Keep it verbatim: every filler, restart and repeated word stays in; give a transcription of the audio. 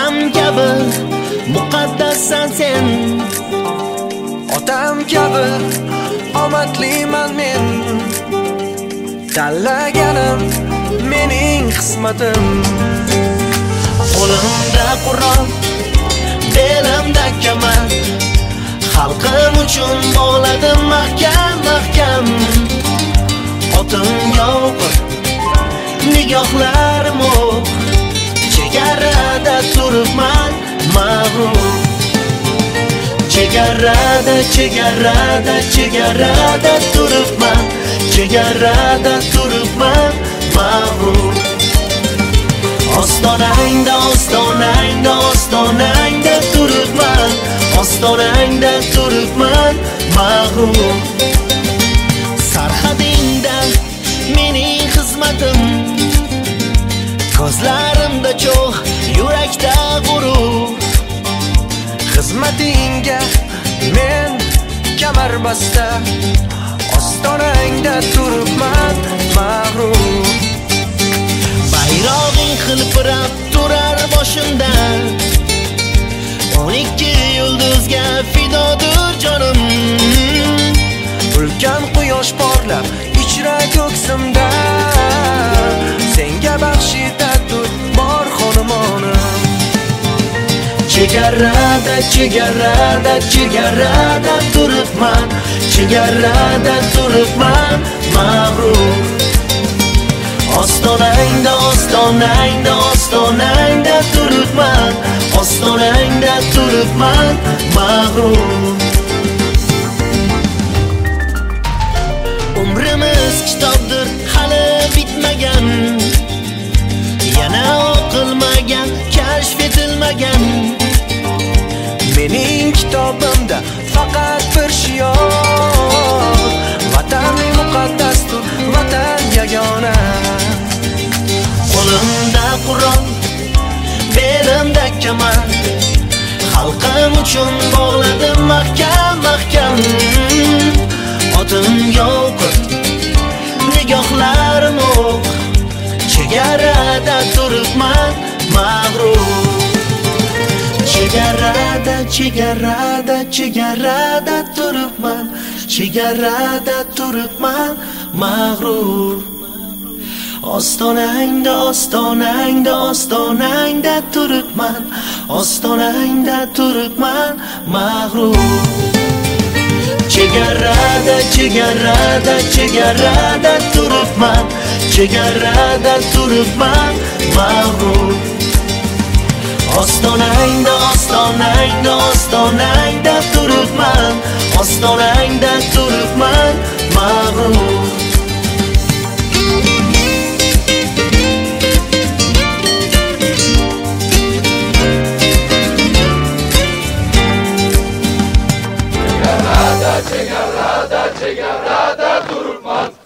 onam kabi muqaddassan sen, otam kabi omadliman men. Tanlaganim mening qismatim. qo'limda Qur'on, belimda kamar, xalqim uchun bog'ladim mahkam mahkam. Otim yo'q, nigohlarim o'q, chegarada turibman mag'rur. Chegarada, chegarada, chegarada turibman, chegarada turibman mag'rur. Ostonangda, ostonangda, ostonangda turibman, ostonangda turibman mag'rur. Sarhadingda mening xizmatim, ko'zlarimda cho'g', yurakda g'urur. Xizmatingga men kamar basta, ostonangda turibman mag'rur. Bayrog'ing hilpirab turar boshimda, o'n ikki yulduzga fidodir jonim. Ulkan quyosh porlab ichra ko'ksimda, senga baxshitadur bor xonumonim. Chegarada, chegarada, chegarada turibman, chegarada turibman mag'rur. Ostonangda, ostonangda, ostonangda turibman, ostonangda turibman mag'rur. Umrimiz kitobdir hali bitmagan, yana o'qilmagan, kashf etilmagan. Mening kitobimda faqat bir shior, vatan muqaddasdir, vatan yagona. Qo'limda Qur'on, belimda kamar, xalqim uchun bog'ladim mahkam mahkam. Otim yo'q, nigohlarim o'q, chegarada turibman mag'rur. Chegarada, chegarada, chegarada turibman, chegarada turibman mag'rur. Ostonangda, ostonangda, ostonangda turibman, ostonangda turibman mag'rur. Chegarada, chegarada, chegarada turibman, chegarada turibman mag'rur. Ostonangda, ostonangda, ostonangda turibman, ostonangda turibman mag'rur. Chegarada, chegarada, chegarada turibman.